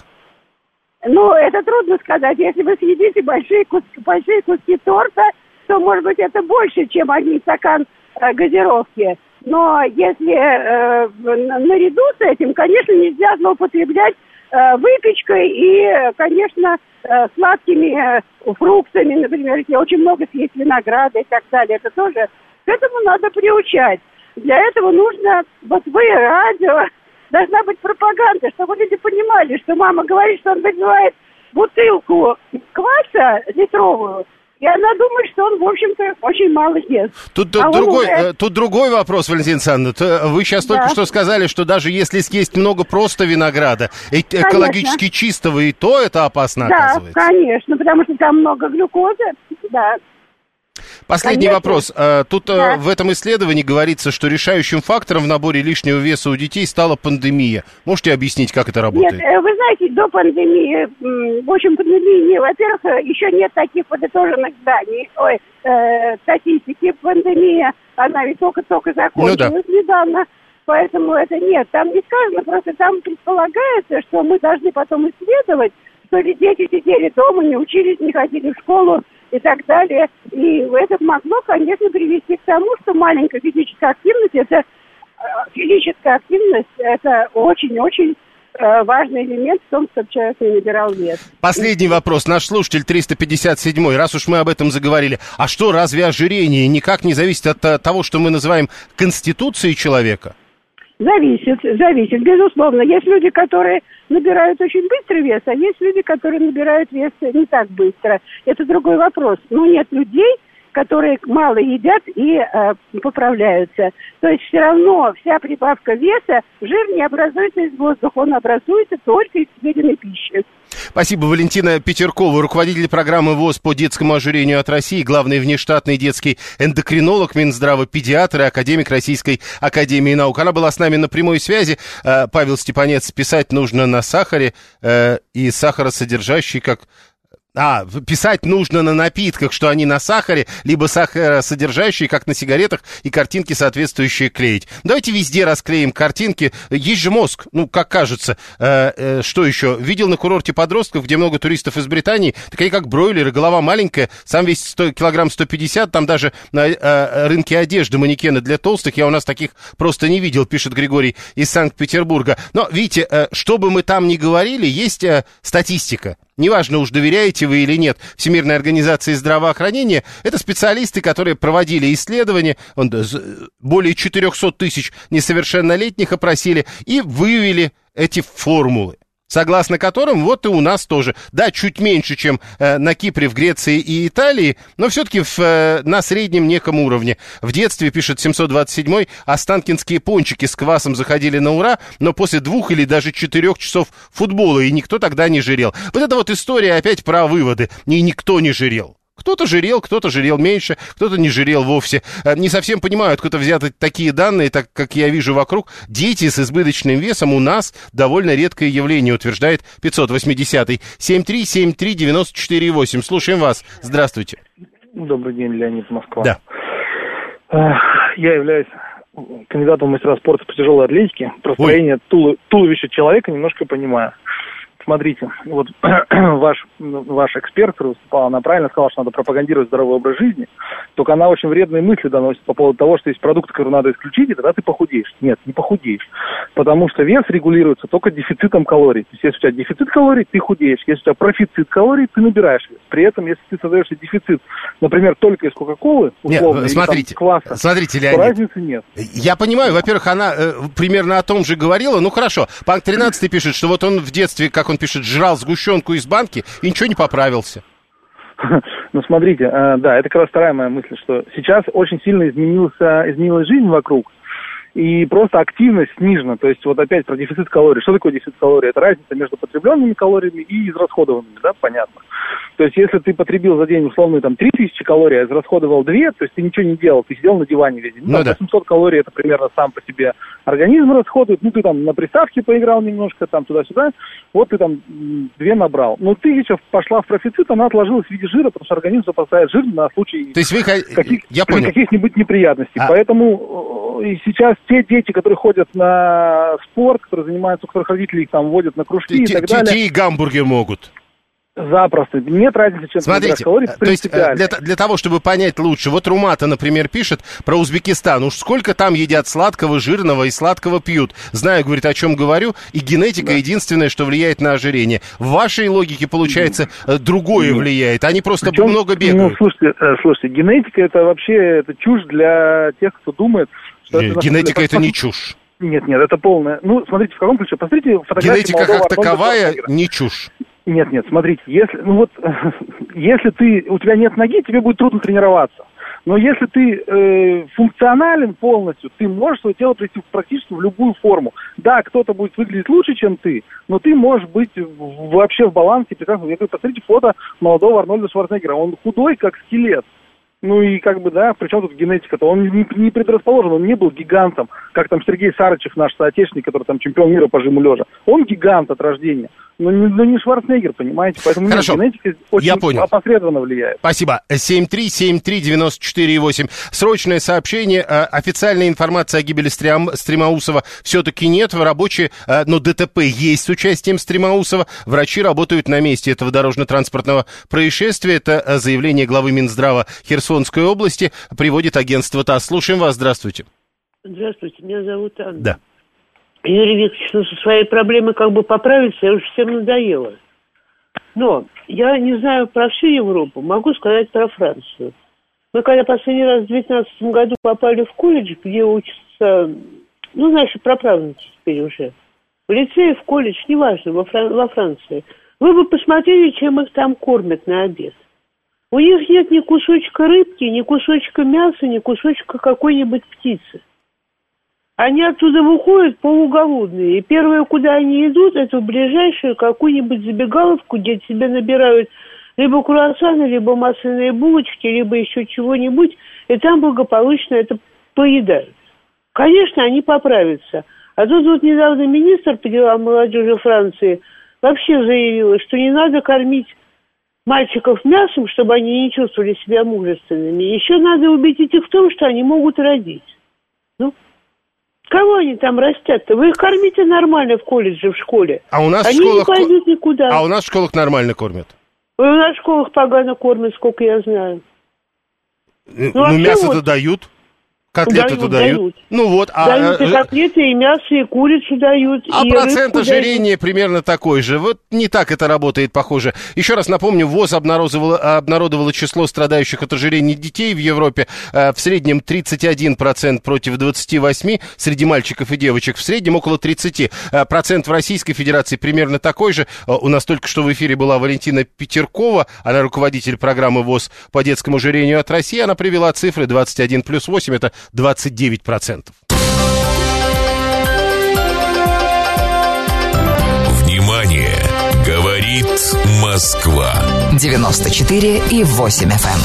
Ну, это трудно сказать. Если вы съедите большие куски, большие куски торта, то, может быть, это больше, чем один стакан э, газировки. Но если э, наряду с этим, конечно, нельзя злоупотреблять э, выпечкой и, конечно, э, сладкими э, фруктами, например, если очень много съесть винограда и так далее. Это тоже, к этому надо приучать. Для этого нужно, вот вы, радио, должна быть пропаганда, чтобы люди понимали, что мама говорит, что он выпивает бутылку кваса литровую, и она думает, что он, в общем-то, очень мало ест. Тут, а другой, уже... тут другой вопрос, Валентина Александровна. Вы сейчас да. только что сказали, что даже если съесть много просто винограда, экологически конечно. Чистого, и то это опасно, да, оказывается. Да, конечно, потому что там много глюкозы, да. Последний Конечно. вопрос. Тут да. в этом исследовании говорится, что решающим фактором в наборе лишнего веса у детей стала пандемия. Можете объяснить, как это работает? Нет, вы знаете, до пандемии, в общем, пандемии, во-первых, еще нет таких подытоженных данных, ой, э, статистики. Пандемия, она ведь только-только закончилась ну, да. недавно, поэтому это нет. Там не сказано, просто там предполагается, что мы должны потом исследовать, что ли дети сидели дома, не учились, не ходили в школу, и так далее. И это могло, конечно, привести к тому, что маленькая физическая активность, это физическая активность, это очень-очень э, важный элемент в том, чтобы человек не набирал вес. Последний вопрос. Наш слушатель триста пятьдесят седьмой, раз уж мы об этом заговорили. А что, разве ожирение никак не зависит от того, что мы называем конституцией человека? Зависит, зависит, безусловно. Есть люди, которые набирают очень быстро вес, а есть люди, которые набирают вес не так быстро. Это другой вопрос. Но нет людей, которые мало едят и э, поправляются. То есть все равно вся прибавка веса, жир не образуется из воздуха, он образуется только из съеденной пищи. Спасибо. Валентина Петеркова, руководитель программы ВОЗ по детскому ожирению от России, главный внештатный детский эндокринолог Минздрава, педиатр и академик Российской академии наук. Она была с нами на прямой связи. Павел Степанец, писать нужно на сахаре и сахаросодержащий, как... А, писать нужно на напитках, что они на сахаре, либо сахаросодержащие, как на сигаретах, и картинки соответствующие клеить. Давайте везде расклеим картинки. Есть же мозг, ну, как кажется. Э, э, что еще? Видел на курорте подростков, где много туристов из Британии, такие как бройлеры, голова маленькая, сам весит сто, килограмм сто пятьдесят, там даже на э, рынке одежды манекены для толстых, я у нас таких просто не видел, пишет Григорий из Санкт-Петербурга. Но, видите, э, что бы мы там ни говорили, есть э, статистика. Неважно уж, доверяете вы или нет Всемирной организации здравоохранения, это специалисты, которые проводили исследования, более четыреста тысяч несовершеннолетних опросили и вывели эти формулы, согласно которым вот и у нас тоже, да, чуть меньше, чем э, на Кипре, в Греции и Италии, но все-таки в, э, на среднем неком уровне. В детстве, пишет семьсот двадцать седьмой, останкинские пончики с квасом заходили на ура, но после двух или даже четырех часов футбола, и никто тогда не жирел. Вот эта вот история опять про выводы, и никто не жирел. Кто-то жирел, кто-то жирел меньше, кто-то не жирел вовсе. Не совсем понимаю, откуда взяты такие данные, так как я вижу вокруг. Дети с избыточным весом у нас довольно редкое явление, утверждает пятьсот восьмидесятый. семь три семь три девяносто четыре восемь. Слушаем вас. Здравствуйте. Добрый день, Леонид, Москва. Да. Я являюсь кандидатом в мастера спорта по тяжелой атлетике. Про строение тулу- туловища человека немножко понимаю. Смотрите, вот ваш, ваш эксперт, который выступал, она правильно сказала, что надо пропагандировать здоровый образ жизни, только она очень вредные мысли доносит по поводу того, что есть продукты, которые надо исключить, и тогда ты похудеешь. Нет, не похудеешь, потому что вес регулируется только дефицитом калорий. То есть, если у тебя дефицит калорий, ты худеешь, если у тебя профицит калорий, ты набираешь вес. При этом, если ты создаешь дефицит, например, только из Кока-Колы, условно, нет, или смотрите, там кваса, смотрите, то Леонид, разницы нет. Я понимаю, во-первых, она э, примерно о том же говорила, ну хорошо, Панк тринадцатый пишет, что вот он в детстве, как он пишет, жрал сгущенку из банки и ничего не поправился. Ну, смотрите, э, да, это как раз вторая моя мысль, что сейчас очень сильно изменился, изменилась жизнь вокруг, и просто активность снижена. То есть вот опять про дефицит калорий. Что такое дефицит калорий? Это разница между потребленными калориями и израсходованными, да, понятно. То есть если ты потребил за день условно там три тысячи калорий, а израсходовал две, то есть ты ничего не делал, ты сидел на диване весь день. Ну, там, да. восемьсот калорий это примерно сам по себе организм расходует. Ну, ты там на приставке поиграл немножко, там туда-сюда, вот ты там две набрал. Но тысяча пошла в профицит, она отложилась в виде жира, потому что организм запасает жир на случай то есть вы... каких, Я понял. каких-нибудь неприятностей. А... Поэтому и сейчас те дети, которые ходят на спорт, которые занимаются, у которых родители их там водят на кружки и так далее. Те и гамбургер могут. Запросто. Нет разницы, чем смотрите, калорий, то есть для, для того, чтобы понять лучше, вот Румата, например, пишет про Узбекистан. Уж сколько там едят сладкого, жирного и сладкого пьют. Знаю, говорит, о чем говорю, и генетика да. единственное, что влияет на ожирение. В вашей логике, получается, другое Нет. влияет. Они просто Причем, много бегают. Ну, слушайте, слушайте, генетика это вообще это чушь для тех, кто думает, что Нет, это... Генетика это не чушь. Нет, нет, это полное. Ну, смотрите, в каком ключе. Посмотрите фотографии. Генетика как таковая не чушь. Нет, нет, смотрите, если, ну вот, если ты, у тебя нет ноги, тебе будет трудно тренироваться. Но если ты э, функционален полностью, ты можешь свое тело привести практически в любую форму. Да, кто-то будет выглядеть лучше, чем ты, но ты можешь быть вообще в балансе. Прекрасно. Я говорю, посмотрите фото молодого Арнольда Шварценеггера. Он худой, как скелет. Ну и как бы, да, причем тут генетика-то? Он не, не предрасположен, он не был гигантом, как там Сергей Сарычев, наш соотечественник, который там чемпион мира по жиму лежа. Он гигант от рождения. Но не, но не Шварценеггер, понимаете? Поэтому нет, генетика очень опосредованно влияет. Спасибо. семь три семь три девяносто четыре восемь. Срочное сообщение. Официальной информации о гибели Стрим... Стремоусова все-таки нет. Рабочие, но ДТП есть с участием Стремоусова. Врачи работают на месте этого дорожно-транспортного происшествия. Это заявление главы Минздрава Херсонской области. Приводит агентство ТАСС. Слушаем вас. Здравствуйте. Здравствуйте. Меня зовут Анна. Да. Юрий Викторович, ну, со своей проблемой как бы поправиться, я уже всем надоела. Но я не знаю про всю Европу, могу сказать про Францию. Мы когда последний раз в две тысячи девятнадцатом году попали в колледж, где учатся, ну, значит, проправники теперь уже, в лицее, в колледж, неважно, во, Фран- во Франции, вы бы посмотрели, чем их там кормят на обед. У них нет ни кусочка рыбки, ни кусочка мяса, ни кусочка какой-нибудь птицы. Они оттуда выходят полуголодные. И первое, куда они идут, это в ближайшую какую-нибудь забегаловку, где себе набирают либо круассаны, либо масляные булочки, либо еще чего-нибудь, и там благополучно это поедают. Конечно, они поправятся. А тут вот недавно министр по делам молодежи Франции вообще заявила, что не надо кормить мальчиков мясом, чтобы они не чувствовали себя мужественными. Еще надо убедить их в том, что они могут родить. Ну, кого они там растят-то? Вы их кормите нормально в колледже, в школе. А у нас они в школах... не пойдут никуда. А у нас в школах нормально кормят. У нас в школах погано кормят, сколько я знаю. Ну, ну мясо-то вот дают. Котлеты-то дают, дают. Ну вот, а, дают и котлеты, и мясо, и курицу дают. А и процент ожирения примерно такой же. Вот не так это работает, похоже. Еще раз напомню, ВОЗ обнародовало, обнародовало число страдающих от ожирения детей в Европе. В среднем тридцать один процент против двадцать восемь процентов среди мальчиков и девочек. В среднем около тридцать процентов в Российской Федерации примерно такой же. У нас только что в эфире была Валентина Петеркова, она руководитель программы ВОЗ по детскому ожирению от России. Она привела цифры двадцать один плюс восемь, это двадцать девять процентов. Внимание! Говорит Москва. девяносто четыре и восемь эф эм.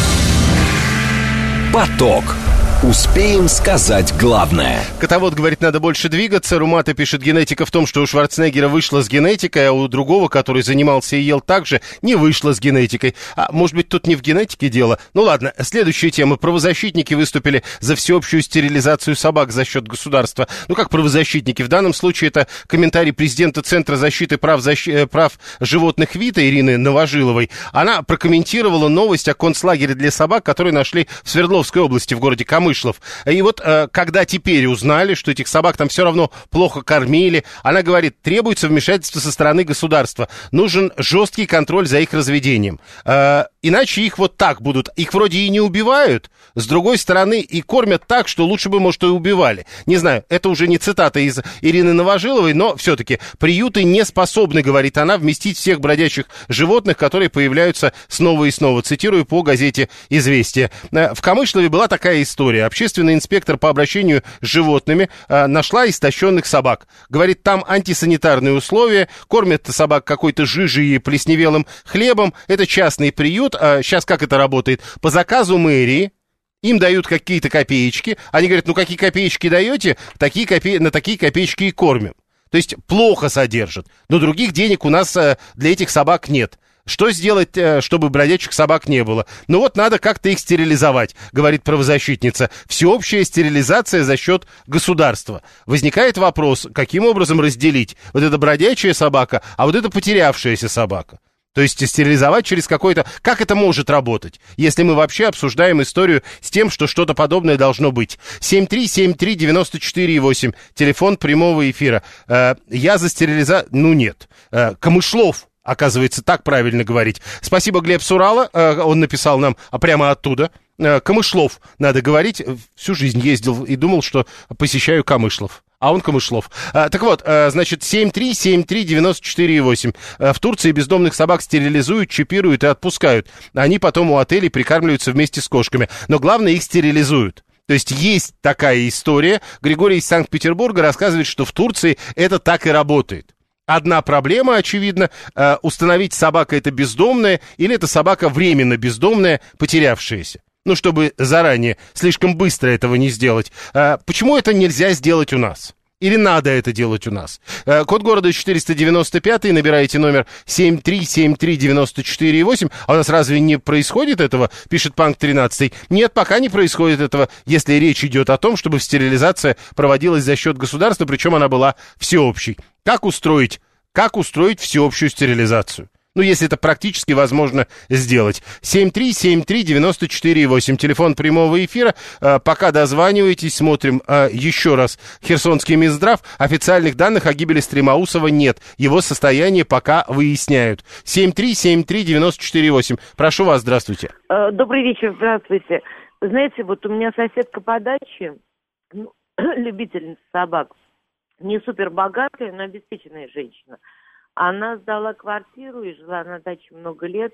Поток. Успеем сказать главное. Котовод говорит, надо больше двигаться. Румата пишет, генетика в том, что у Шварценеггера вышла с генетикой, а у другого, который занимался и ел так же, не вышло с генетикой. А может быть, тут не в генетике дело? Ну ладно, следующая тема. Правозащитники выступили за всеобщую стерилизацию собак за счет государства. Ну как правозащитники? В данном случае это комментарий президента Центра защиты прав, защ... прав животных ВИТА Ирины Новожиловой. Она прокомментировала новость о концлагере для собак, который нашли в Свердловской области, в городе Камышлов. И вот, э, когда теперь узнали, что этих собак там все равно плохо кормили, она говорит, требуется вмешательство со стороны государства. Нужен жесткий контроль за их разведением. Э, иначе их вот так будут. Их вроде и не убивают, с другой стороны, и кормят так, что лучше бы, может, и убивали. Не знаю, это уже не цитата из Ирины Новожиловой, но все-таки приюты не способны, говорит она, вместить всех бродячих животных, которые появляются снова и снова. Цитирую по газете «Известия». Э, в Камышлове была такая история. Общественный инспектор по обращению с животными э, нашла истощенных собак. Говорит, там антисанитарные условия, кормят собак какой-то жижей и плесневелым хлебом. Это частный приют. А сейчас как это работает? По заказу мэрии им дают какие-то копеечки. Они говорят, ну какие копеечки даете, такие копе... на такие копеечки и кормим. То есть плохо содержат. Но других денег у нас э, для этих собак нет. Что сделать, чтобы бродячих собак не было? Ну вот надо как-то их стерилизовать, говорит правозащитница. Всеобщая стерилизация за счет государства. Возникает вопрос, каким образом разделить? Вот эта бродячая собака, а вот эта потерявшаяся собака. То есть стерилизовать через какой-то... Как это может работать, если мы вообще обсуждаем историю с тем, что что-то подобное должно быть? семь три семь три девять четыре восемь, телефон прямого эфира. Э, я за стерилизацию... Ну нет. Э, Камышлов. Оказывается, так правильно говорить. Спасибо, Глеб с Урала. Он написал нам прямо оттуда. Камышлов, надо говорить. Всю жизнь ездил и думал, что посещаю Камышлов. А он Камышлов. Так вот, значит, семь три семь три девять четыре восемь. В Турции бездомных собак стерилизуют, чипируют и отпускают. Они потом у отелей прикармливаются вместе с кошками. Но главное, их стерилизуют. То есть есть такая история. Григорий из Санкт-Петербурга рассказывает, что в Турции это так и работает. Одна проблема, очевидно, э, установить, собака это бездомная или это собака временно бездомная, потерявшаяся. Ну, чтобы заранее, слишком быстро этого не сделать. Э, почему это нельзя сделать у нас? Или надо это делать у нас? Э, код города четыреста девяносто пять, набираете номер семь три семь три девять четыре восемь. А у нас разве не происходит этого, пишет Панк тринадцать. Нет, пока не происходит этого, если речь идет о том, чтобы стерилизация проводилась за счет государства, причем она была всеобщей. Как устроить, как устроить всеобщую стерилизацию? Ну, если это практически возможно сделать. семь три семь три девять четыре восемь, телефон прямого эфира. А, пока дозваниваетесь, смотрим а, еще раз. Херсонский Минздрав. Официальных данных о гибели Стремоусова нет. Его состояние пока выясняют. семь три семь три девять четыре восемь. Прошу вас, здравствуйте. Добрый вечер, здравствуйте. Знаете, вот у меня соседка по даче, ну, любительница собак, не супер богатая, но обеспеченная женщина. Она сдала квартиру и жила на даче много лет.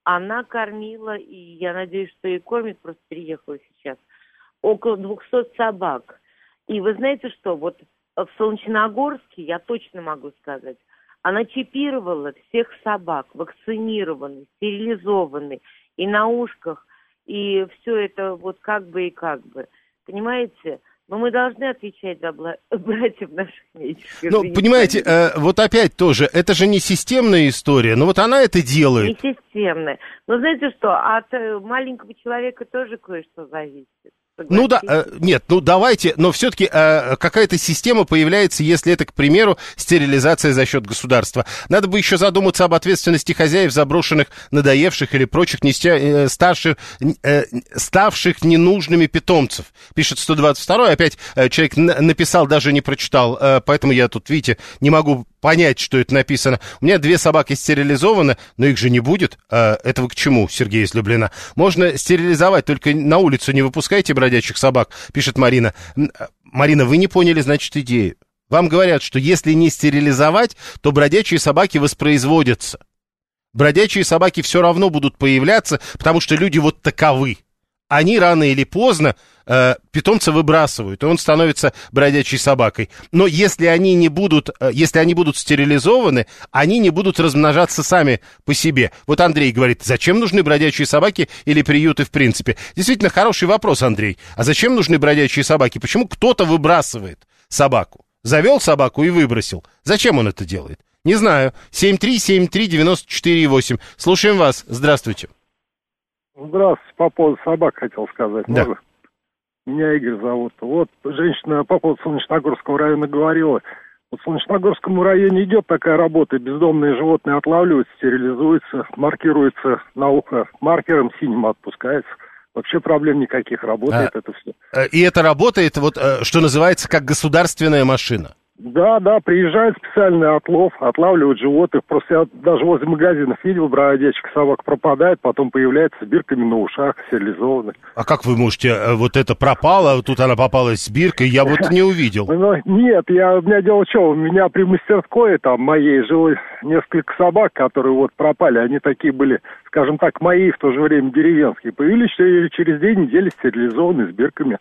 она кормила, и я надеюсь, что и кормит, просто переехала сейчас, около двухсот собак. И вы знаете что, вот в Солнечногорске, я точно могу сказать, она чипировала всех собак, вакцинированных, стерилизованных, и на ушках, и все это вот как бы и как бы. Понимаете? Но мы должны отвечать за бла- братьев наших медиков. Ну, понимаете, э, вот опять тоже, это же не системная история, но вот она это делает. Не системная. Но знаете что, от э, маленького человека тоже кое-что зависит. Ну да, э, нет, ну давайте, но все-таки э, какая-то система появляется, если это, к примеру, стерилизация за счет государства. Надо бы еще задуматься об ответственности хозяев заброшенных, надоевших или прочих нестя, э, старших, э, ставших ненужными питомцев. Пишет сто двадцать второй, опять э, человек н- написал, даже не прочитал, э, поэтому я тут, видите, не могу понять, что это написано. У меня две собаки стерилизованы, но их же не будет. Э, этого к чему, Сергей из Люблина? Можно стерилизовать, только на улицу не выпускайте бродячих собак, пишет Марина. Марина, вы не поняли, значит, идею. Вам говорят, что если не стерилизовать, то бродячие собаки воспроизводятся. Бродячие собаки все равно будут появляться, потому что люди вот таковы. Они рано или поздно э, питомца выбрасывают, и он становится бродячей собакой. Но если они не будут, э, если они будут стерилизованы, они не будут размножаться сами по себе. Вот Андрей говорит, зачем нужны бродячие собаки или приюты в принципе? Действительно, хороший вопрос, Андрей. А зачем нужны бродячие собаки? Почему кто-то выбрасывает собаку? Завел собаку и выбросил. Зачем он это делает? Не знаю. семь три семь три девять четыре восемь. Слушаем вас. Здравствуйте. Здравствуйте, по поводу собак хотел сказать. Да. Можно? Меня Игорь зовут. Вот женщина по поводу Солнечногорского района говорила. Вот в Солнечногорском районе идет такая работа. Бездомные животные отлавливаются, стерилизуются, маркируются на ухо маркером синим, отпускается. Вообще проблем никаких, работает а, это все. И это работает, вот, что называется, как государственная машина? Да, да, приезжает специальный отлов, отлавливают животных. Просто я даже возле магазинов видел, бродячих собак пропадает, потом появляется с бирками на ушах, стерилизованных. А как вы можете, вот это пропало, тут она попалась с биркой, я вот не увидел. Ну, нет, я, у меня дело что, у меня при мастерской там моей жило несколько собак, которые вот пропали, они такие были, скажем так, мои, в то же время деревенские. Появились через две недели стерилизованные с бирками.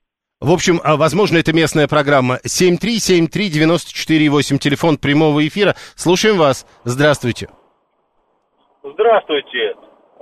В общем, возможно, это местная программа. семь три семь три девять четыре восемь, телефон прямого эфира. Слушаем вас. Здравствуйте. Здравствуйте,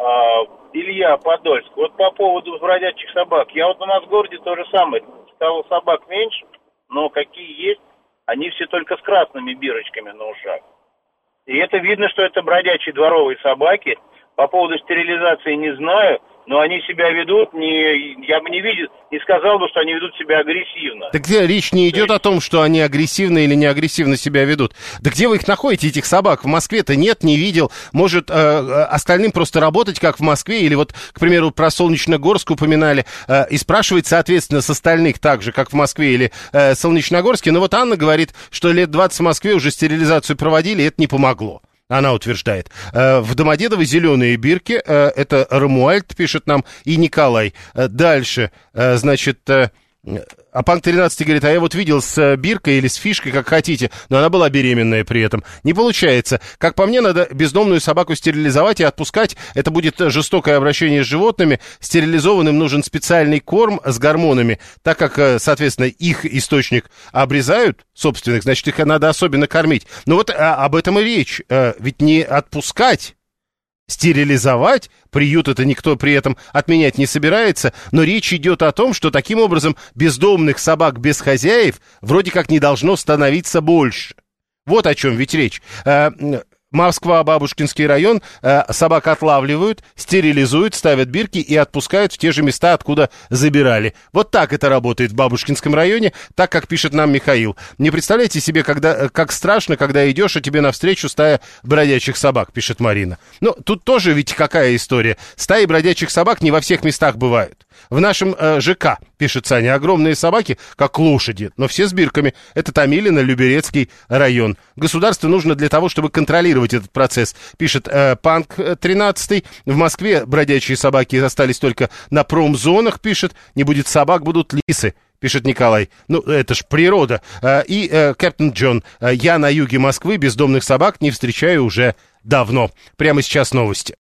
Илья, Подольск. Вот по поводу бродячих собак. Я вот у нас в городе то же самое. Стало собак меньше, но какие есть, они все только с красными бирочками на ушах. И это видно, что это бродячие дворовые собаки. По поводу стерилизации не знаю, но они себя ведут, не, я бы не видел, не сказал бы, что они ведут себя агрессивно. Так где речь не идет о том, что они агрессивно или не агрессивно себя ведут. Да где вы их находите, этих собак? В Москве-то нет, не видел. Может, э, остальным просто работать, как в Москве, или вот, к примеру, про Солнечногорск упоминали, э, и спрашивать, соответственно, с остальных так же, как в Москве или э, Солнечногорске. Но вот Анна говорит, что лет двадцать в Москве уже стерилизацию проводили, и это не помогло. Она утверждает. В Домодедово зеленые бирки, это Рамуальд, пишет нам, и Николай. Дальше, значит, а Панк тринадцать говорит, а я вот видел с биркой или с фишкой, как хотите, но она была беременная при этом. Не получается. Как по мне, надо бездомную собаку стерилизовать и отпускать. Это будет жестокое обращение с животными. Стерилизованным нужен специальный корм с гормонами. Так как, соответственно, их источник обрезают, собственных, значит, их надо особенно кормить. Но вот а, об этом и речь. А, ведь не отпускать, стерилизовать, приют это никто при этом отменять не собирается, но речь идет о том, что таким образом бездомных собак без хозяев вроде как не должно становиться больше. Вот о чем ведь речь. Москва, Бабушкинский район, э, собак отлавливают, стерилизуют, ставят бирки и отпускают в те же места, откуда забирали. Вот так это работает в Бабушкинском районе, так как пишет нам Михаил. Не представляете себе, когда, как страшно, когда идешь, а тебе навстречу стая бродячих собак, пишет Марина. Ну, тут тоже ведь какая история. Стаи бродячих собак не во всех местах бывают. В нашем э, ЖК, пишет Саня, огромные собаки, как лошади, но все с бирками. Это Томилино, Люберецкий район. Государству нужно для того, чтобы контролировать этот процесс, пишет э, Панк тринадцать. В Москве бродячие собаки остались только на промзонах, пишет. Не будет собак, будут лисы, пишет Николай. Ну, это ж природа. Э, и э, Кэптен Джон. Э, я на юге Москвы бездомных собак не встречаю уже давно. Прямо сейчас новости.